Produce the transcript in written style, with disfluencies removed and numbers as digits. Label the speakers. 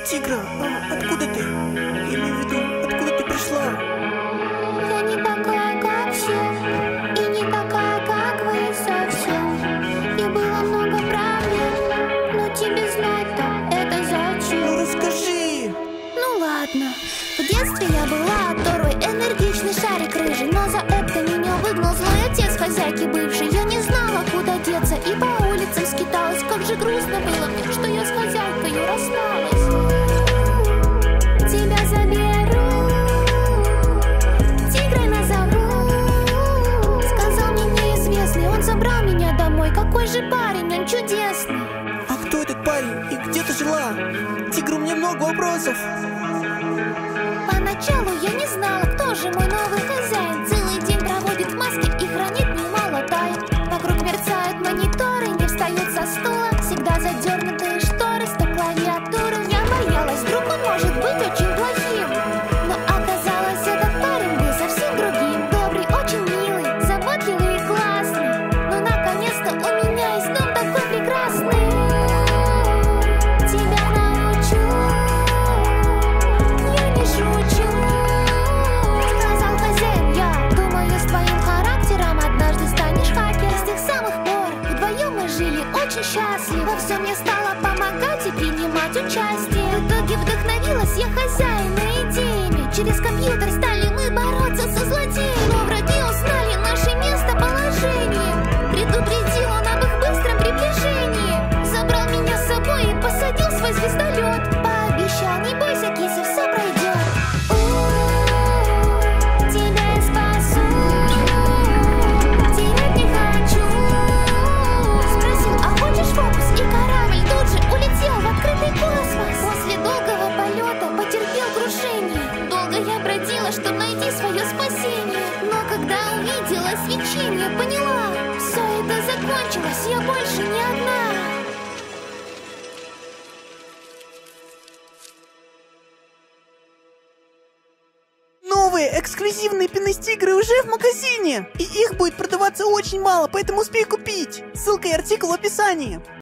Speaker 1: Тигра, откуда ты? Я имею в виду, откуда ты пришла?
Speaker 2: Я не такая, как все, и не такая, как вы совсем. И было много проблем, но тебе знать-то это зачем?
Speaker 1: Ну расскажи!
Speaker 2: Ну ладно. В детстве я была оторвой, энергичный шарик рыжий, но за это меня выгнал злой отец хозяйки бывший. Я не знала, куда деться, и по улицам скиталась. Как же грустно было мне, что я с хозяйкой рассталась. Тебя заберу, тигрой назову. Сказал мне неизвестный, он забрал меня домой. Какой же парень, он чудесный.
Speaker 1: А кто этот парень и где ты жила? Тигр, у меня много вопросов.
Speaker 2: Поначалу я не знала, кто же мой новый хозяин. Целый день проводит в маске и хранит немало тайн. Вокруг мерцают мониторы, не встает со стула. Всегда задернутые шторы, стоп клавиатуры. Я боялась, вдруг он может быть очень плохим. Но оказалось, этот парень был совсем другим. Добрый, очень милый, заботливый и классный. Но наконец-то у меня есть дом такой прекрасный. Тебя научу, я не шучу. Сказал хозяин, я думаю, с твоим характером однажды станешь хакером. С тех самых пор вдвоем мы жили очень счастливо. Во всем я стала помогать и принимать участие. В итоге вдохновилась я хозяина идеями. Через компьютер стали мы бороться со злодеями. Но враги узнали наше местоположение. Предупредил он об их быстром приближении. Забрал меня с собой и посадил в свой звездолет. Пообещал, не бойся, кися, все пройдет. Тебя я спасу, терять не хочу. Спросил, а хочешь фокус? И корабль тут же улетел в открытый космос. После долгого полета потерпел крушение. Долго я бродила, чтобы найти свое спасение. Но когда увидела свечение, поняла, все это закончилось, я больше не одна.
Speaker 1: Новые эксклюзивные пены-тигры уже в магазине. И их будет продаваться очень мало, поэтому успей купить. Ссылка и артикул в описании.